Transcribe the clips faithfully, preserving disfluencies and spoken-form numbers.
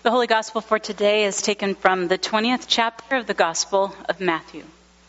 The Holy Gospel for today is taken from the twentieth chapter of the Gospel of Matthew.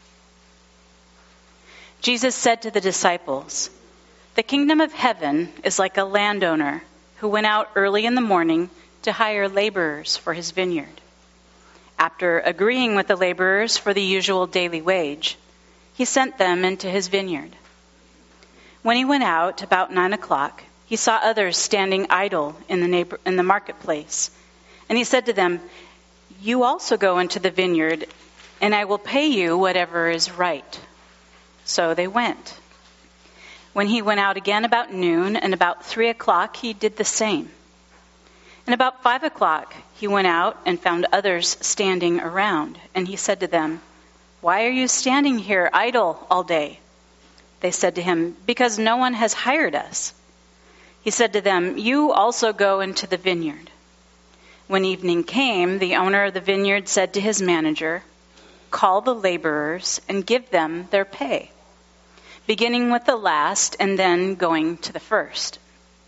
Jesus said to the disciples, "The kingdom of heaven is like a landowner who went out early in the morning to hire laborers for his vineyard. After agreeing with the laborers for the usual daily wage, he sent them into his vineyard. When he went out about nine o'clock, he saw others standing idle in the neighbor, in the marketplace. And he said to them, 'You also go into the vineyard, and I will pay you whatever is right.' So they went. When he went out again about noon, and about three o'clock, he did the same. And about five o'clock, he went out and found others standing around. And he said to them, 'Why are you standing here idle all day?' They said to him, 'Because no one has hired us.' He said to them, 'You also go into the vineyard.' When evening came, the owner of the vineyard said to his manager, 'Call the laborers and give them their pay, beginning with the last and then going to the first.'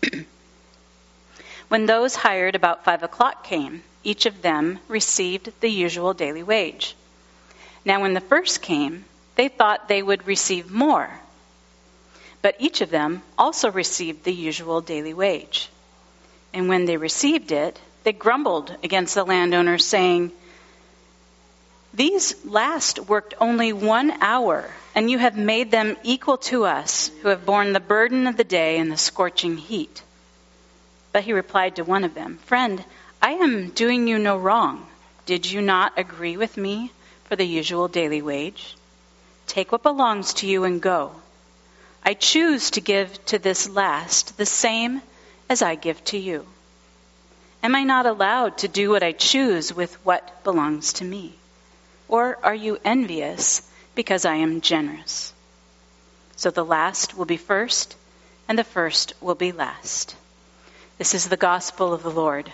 When those hired about five o'clock came, each of them received the usual daily wage. Now when the first came, they thought they would receive more. But each of them also received the usual daily wage. And when they received it, they grumbled against the landowner, saying, 'These last worked only one hour, and you have made them equal to us, who have borne the burden of the day and the scorching heat.' But he replied to one of them, 'Friend, I am doing you no wrong. Did you not agree with me for the usual daily wage? Take what belongs to you and go. I choose to give to this last the same as I give to you. Am I not allowed to do what I choose with what belongs to me? Or are you envious because I am generous?' So the last will be first, and the first will be last." This is the gospel of the Lord.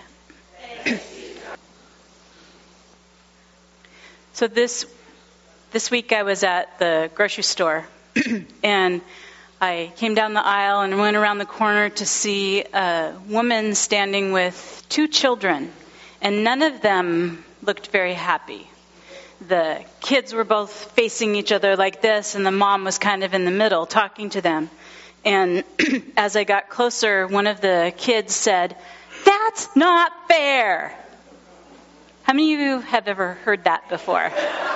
So this this week I was at the grocery store, and I came down the aisle and went around the corner to see a woman standing with two children, and none of them looked very happy. The kids were both facing each other like this, and the mom was kind of in the middle talking to them. And as I got closer, one of the kids said, "That's not fair." How many of you have ever heard that before?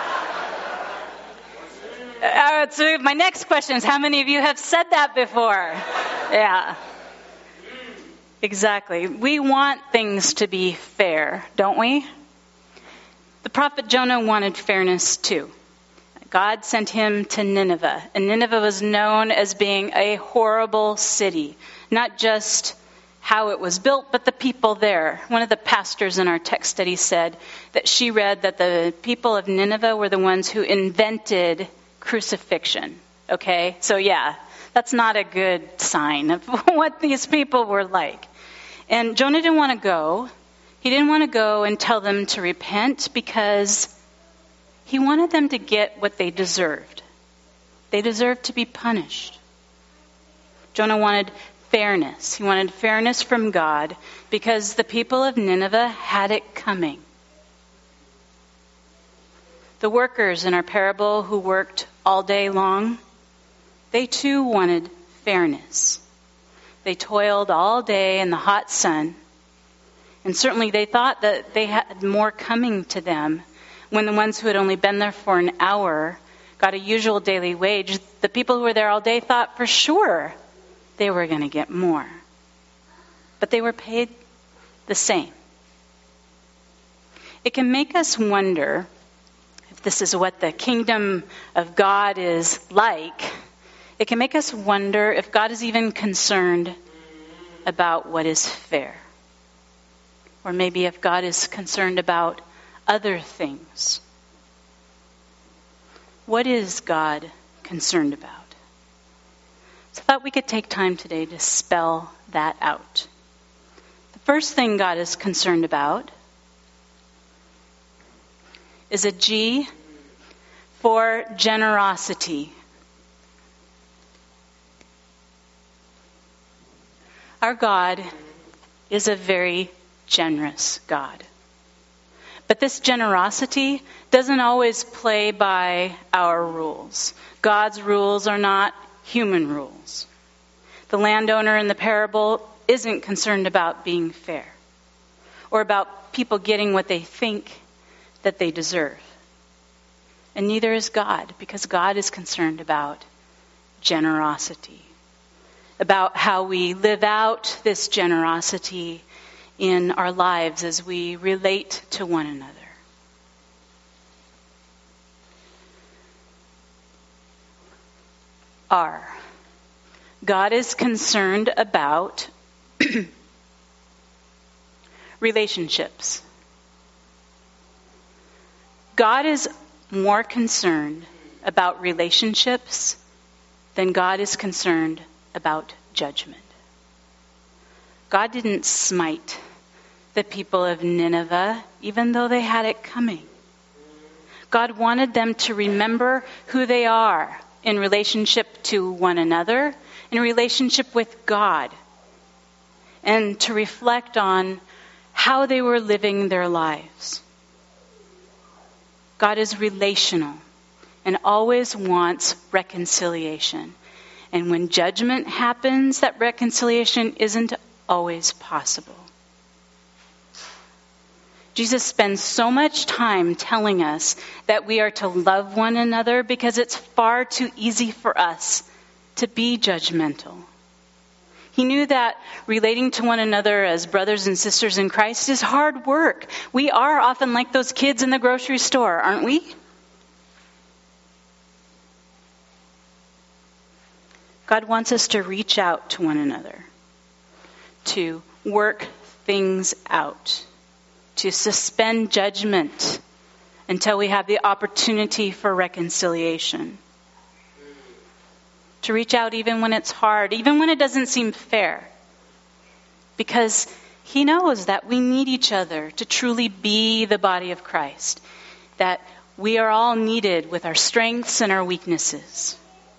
Uh, so my next question is, how many of you have said that before? Yeah. Exactly. We want things to be fair, don't we? The prophet Jonah wanted fairness too. God sent him to Nineveh, and Nineveh was known as being a horrible city, not just how it was built, but the people there. One of the pastors in our text study said that she read that the people of Nineveh were the ones who invented crucifixion. Okay? So yeah, that's not a good sign of what these people were like. And Jonah didn't want to go. He didn't want to go and tell them to repent because he wanted them to get what they deserved. They deserved to be punished. Jonah wanted fairness. He wanted fairness from God because the people of Nineveh had it coming. The workers in our parable who worked all day long, they too wanted fairness. They toiled all day in the hot sun, and certainly they thought that they had more coming to them when the ones who had only been there for an hour got a usual daily wage. The people who were there all day thought for sure they were going to get more. But they were paid the same. It can make us wonder if this is what the kingdom of God is like. It can make us wonder if God is even concerned about what is fair. Or maybe if God is concerned about other things. What is God concerned about? So I thought we could take time today to spell that out. The first thing God is concerned about is a G for generosity. Our God is a very generous God. But this generosity doesn't always play by our rules. God's rules are not human rules. The landowner in the parable isn't concerned about being fair or about people getting what they think that they deserve. And neither is God, because God is concerned about generosity, about how we live out this generosity in our lives as we relate to one another. R. God is concerned about relationships. God is more concerned about relationships than God is concerned about judgment. God didn't smite the people of Nineveh, even though they had it coming. God wanted them to remember who they are in relationship to one another, in relationship with God, and to reflect on how they were living their lives. God is relational and always wants reconciliation. And when judgment happens, that reconciliation isn't always possible. Jesus spends so much time telling us that we are to love one another because it's far too easy for us to be judgmental. He knew that relating to one another as brothers and sisters in Christ is hard work. We are often like those kids in the grocery store, aren't we? God wants us to reach out to one another, to work things out, to suspend judgment until we have the opportunity for reconciliation. To reach out even when it's hard, even when it doesn't seem fair. Because he knows that we need each other to truly be the body of Christ. That we are all needed with our strengths and our weaknesses.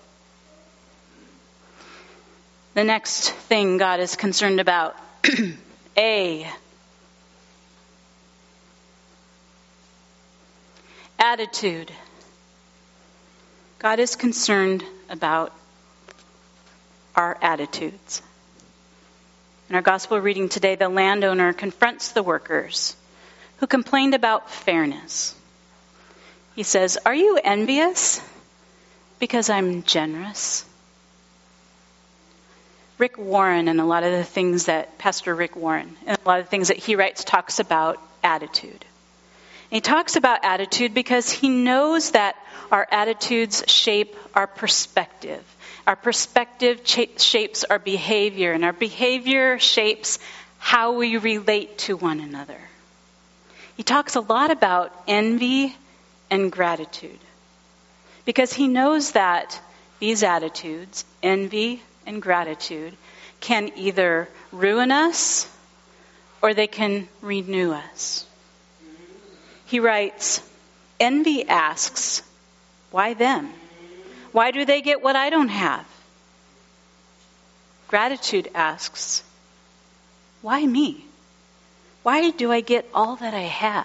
The next thing God is concerned about, A. Attitude. God is concerned about our attitudes. In our gospel reading today, the landowner confronts the workers who complained about fairness. He says, "Are you envious because I'm generous?" Rick Warren, and a lot of the things that Pastor Rick Warren, and a lot of the things that he writes, talks about attitude. And he talks about attitude because he knows that our attitudes shape our perspective. Our perspective cha- shapes our behavior, and our behavior shapes how we relate to one another. He talks a lot about envy and gratitude because he knows that these attitudes, envy and gratitude, can either ruin us or they can renew us. He writes, "Envy asks, why them? Why do they get what I don't have?" Gratitude asks, why me? Why do I get all that I have?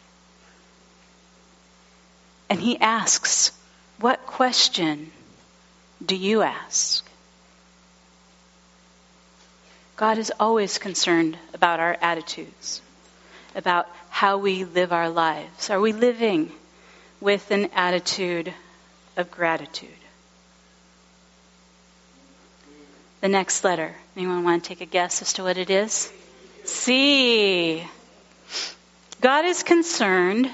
And he asks, what question do you ask? God is always concerned about our attitudes, about how we live our lives. Are we living with an attitude of gratitude? The next letter. Anyone want to take a guess as to what it is? C. God is concerned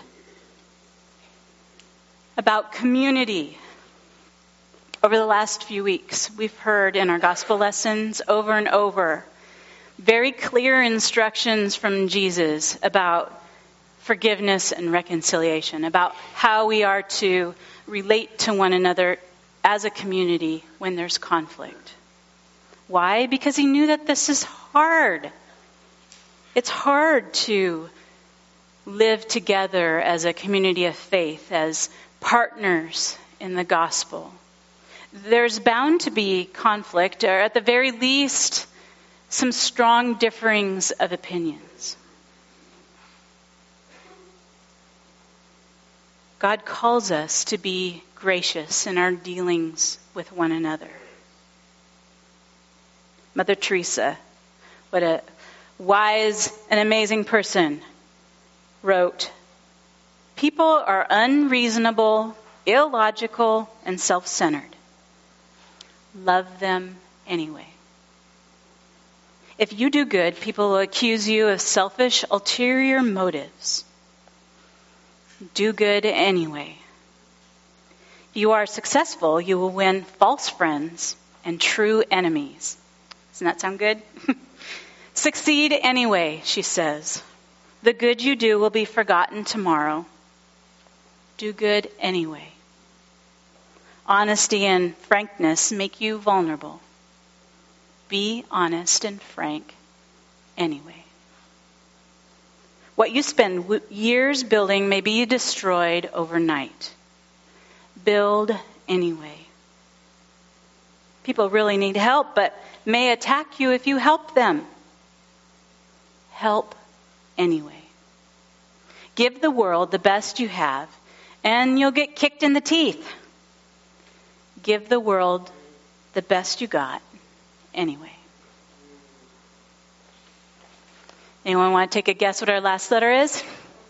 about community. Over the last few weeks, we've heard in our gospel lessons over and over very clear instructions from Jesus about forgiveness and reconciliation, about how we are to relate to one another as a community when there's conflict. Why? Because he knew that this is hard. It's hard to live together as a community of faith, as partners in the gospel. There's bound to be conflict, or at the very least, some strong differings of opinions. God calls us to be gracious in our dealings with one another. Mother Teresa, what a wise and amazing person, wrote, "People are unreasonable, illogical, and self-centered. Love them anyway." If you do good, people will accuse you of selfish, ulterior motives. Do good anyway. If you are successful, you will win false friends and true enemies. Doesn't that sound good? Succeed anyway, she says. The good you do will be forgotten tomorrow. Do good anyway. Honesty and frankness make you vulnerable. Be honest and frank anyway. What you spend w- years building may be destroyed overnight. Build anyway. People really need help, but may attack you if you help them. Help anyway. Give the world the best you have, and you'll get kicked in the teeth. Give the world the best you got anyway. Anyone want to take a guess what our last letter is?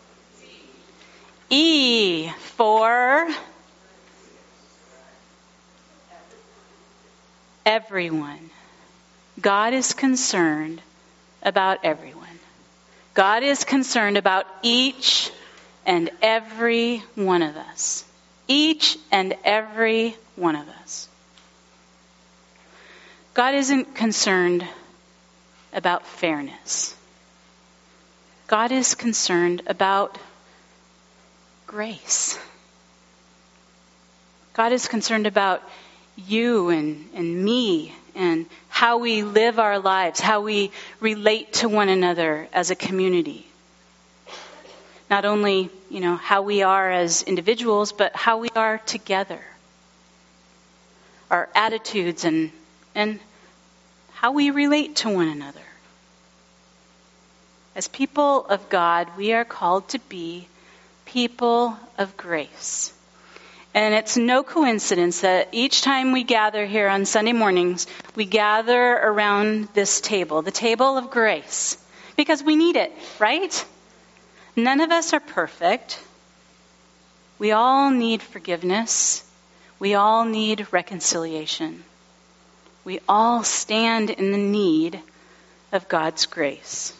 E. For everyone. God is concerned about everyone. God is concerned about each and every one of us. Each and every one of us. God isn't concerned about fairness. God is concerned about grace. God is concerned about you and, and me and how we live our lives, how we relate to one another as a community. Not only, you know, how we are as individuals, but how we are together. Our attitudes and and how we relate to one another. As people of God, we are called to be people of grace. And it's no coincidence that each time we gather here on Sunday mornings, we gather around this table, the table of grace, because we need it, right? None of us are perfect. We all need forgiveness. We all need reconciliation. We all stand in the need of God's grace.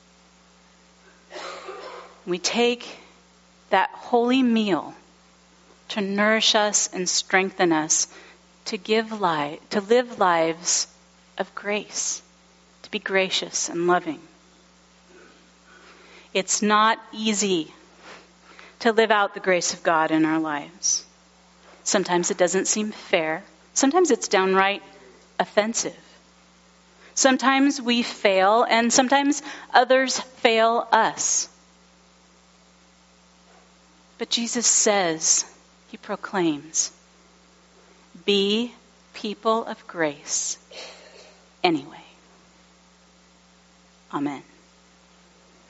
We take that holy meal to nourish us and strengthen us to give life, to live lives of grace, to be gracious and loving. It's not easy to live out the grace of God in our lives. Sometimes it doesn't seem fair. Sometimes it's downright offensive. Sometimes we fail, and sometimes others fail us. But Jesus says, he proclaims, be people of grace anyway. Amen.